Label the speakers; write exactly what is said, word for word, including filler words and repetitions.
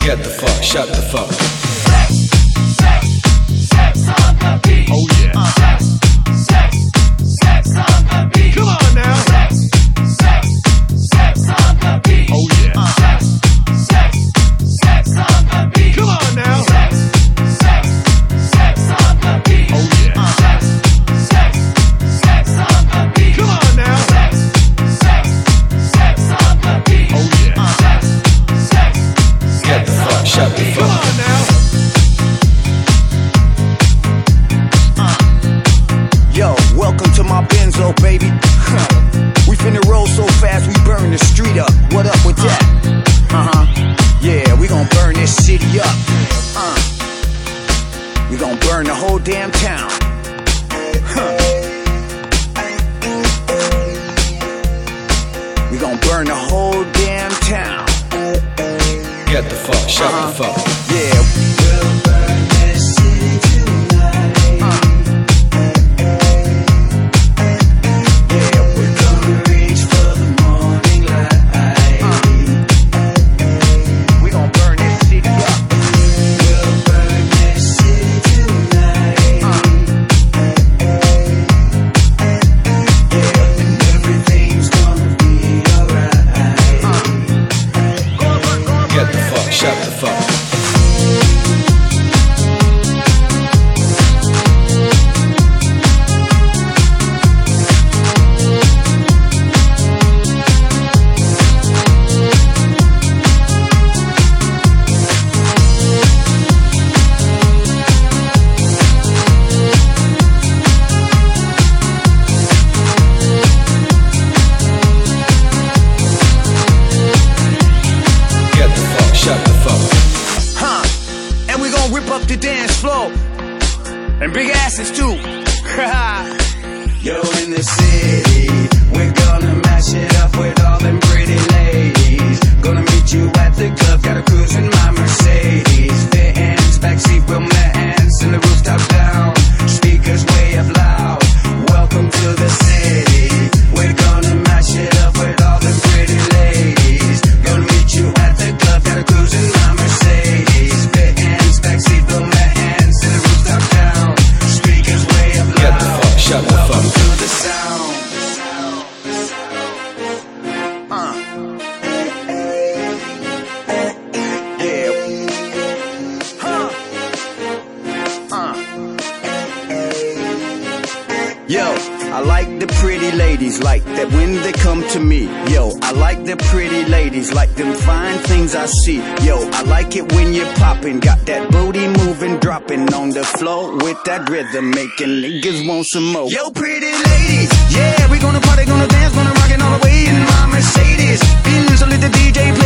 Speaker 1: Get the fuck, shut the fuck.
Speaker 2: Sex, sex, sex on the beat.
Speaker 3: Oh yeah.
Speaker 2: Uh. Sex, sex, sex on the beat.
Speaker 3: Come on now.
Speaker 2: Sex, sex, sex on the beat.
Speaker 3: Oh yeah.
Speaker 2: Uh. Sex, sex, sex on the beat.
Speaker 3: Come on now.
Speaker 2: Sex, sex, sex on the beat.
Speaker 3: Oh yeah.
Speaker 2: Uh. Sex, sex, sex on the beat.
Speaker 3: Come on now.
Speaker 2: Sex, sex, sex on the beat.
Speaker 3: Oh yeah.
Speaker 2: Uh. Sex, sex,
Speaker 1: Get the fuck, shut the
Speaker 3: Come
Speaker 1: fuck.
Speaker 3: on now.
Speaker 4: Yo, welcome to my Benzo, baby. Huh. We finna roll so fast, we burn the street up. What up with that? Uh-huh. Yeah, we gon' burn this city up. Uh. We gon' burn the whole damn town. Huh. We gon' burn the whole damn town.
Speaker 1: Get the fuck, shut the fuck.
Speaker 4: Yeah. We'll burn this city tonight. Uh. Yeah, we're gonna reach for the morning light. Uh. We gon' burn this city up. We'll burn this city tonight. Uh. Yeah, and everything's gonna be alright. Uh.
Speaker 1: Get the fuck, shut the fuck. Get the fuck, shut the fuck.
Speaker 4: Huh, and we gon' rip up the dance floor. And big asses too. Yo, in the city, we're gonna mash it up with all them pretty ladies. Gonna meet you at the club, got a cruise in my Mercedes. Fitins, backseat romance, and the rooftop down. Speakers way up loud. Welcome to the city. We're gonna mash it up with all them pretty ladies. Gonna meet you at the club, got a cruise in my Mercedes. Fitins, backseat romance, and the rooftop down. Speakers way up loud.
Speaker 1: Get the fuck, shut the fuck.
Speaker 4: Welcome to the sound. Uh. Yeah. Huh. Uh. Yo, I like the pretty ladies like that when they come to me. Yo, I like the pretty ladies like them fine things I see. Yo, I like it when you're popping, got that booty moving, dropping on the floor with that rhythm, making niggas want some more. Yo, pretty ladies, yeah, we gonna party, gonna dance, gonna rock it all the way in my Mercedes. Benz, so let the D J play